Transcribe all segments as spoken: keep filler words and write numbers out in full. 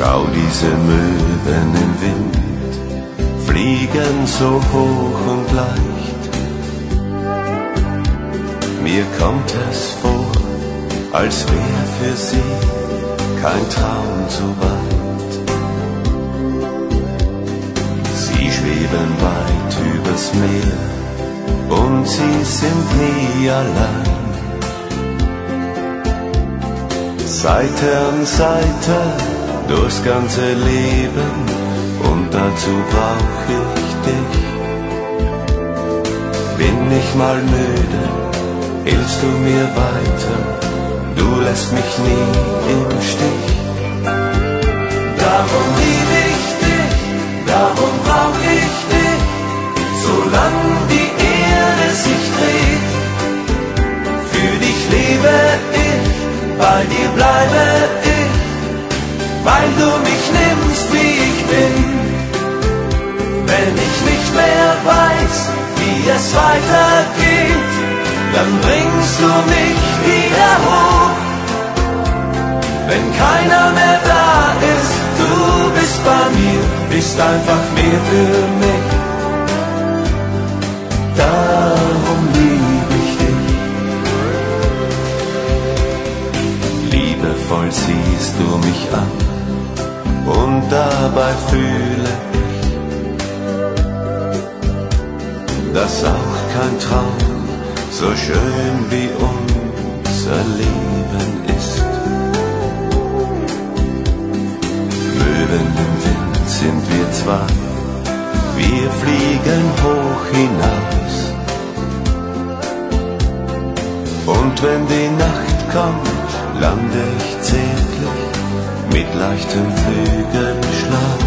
Schau diese Möwen im Wind, fliegen so hoch und leicht. Mir kommt es vor, als wär für sie kein Traum zu weit. Sie schweben weit übers Meer und sie sind nie allein. Seite an Seite durchs ganze Leben und dazu brauch ich dich. Bin ich mal müde, hilfst du mir weiter, du lässt mich nie im Stich. Darum lieb ich dich, darum brauch ich dich, solange die Erde sich dreht. Für dich lebe ich, bei dir bleibe ich, weil du mich nimmst, wie ich bin. Wenn ich nicht mehr weiß, wie es weitergeht, dann bringst du mich wieder hoch. Wenn keiner mehr da ist, du bist bei mir, bist einfach mehr für mich. Darum lieb ich dich. Liebevoll siehst du mich an und dabei fühle ich, dass auch kein Traum so schön wie unser Leben ist. Möwen im Wind sind wir zwei, wir fliegen hoch hinaus. Und wenn die Nacht kommt, lande ich zärtlich mit leichtem Flügelschlag.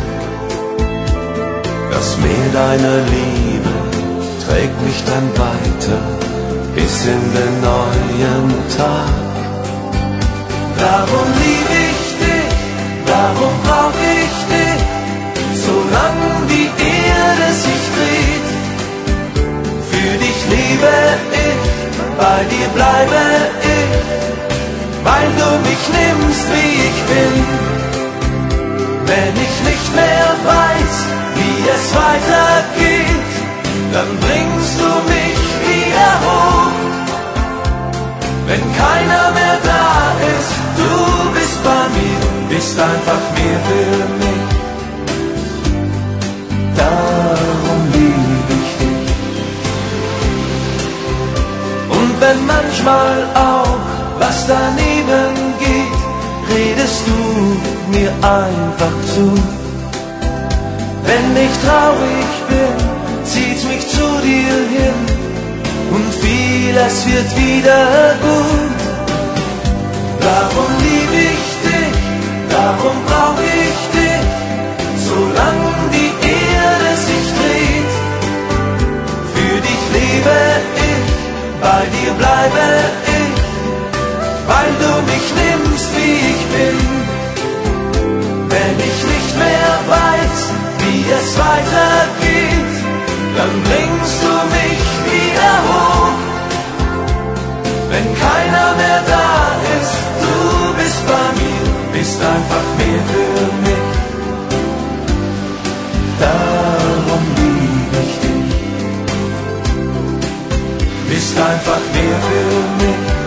Das Meer deiner Liebe trägt mich dann weiter bis in den neuen Tag. Darum lieb ich dich, darum brauch ich dich, solange die Erde sich dreht. Für dich lebe ich, bei dir bleibe ich, weil du mich nimmst, wie ich bin. Wenn ich nicht mehr weiß, wie es weitergeht, dann bringst du mich wieder hoch. Wenn keiner mehr da ist, du bist bei mir, bist einfach mehr für mich. Darum lieb ich dich. Und wenn manchmal auch was daneben geht, redest du mir einfach zu. Wenn ich traurig bin, zieht mich zu dir hin und vieles wird wieder gut. Darum lieb ich dich, darum brauch ich dich, solange die Erde sich dreht. Für dich lebe ich, bei dir bleibe ich, weil du mich nimmst, wie ich bin. Wenn ich nicht mehr weiß, wie es weitergeht, dann bringst du mich wieder hoch. Wenn keiner mehr da ist, du bist bei mir, bist einfach mehr für mich. Darum lieb ich dich, bist einfach mehr für mich.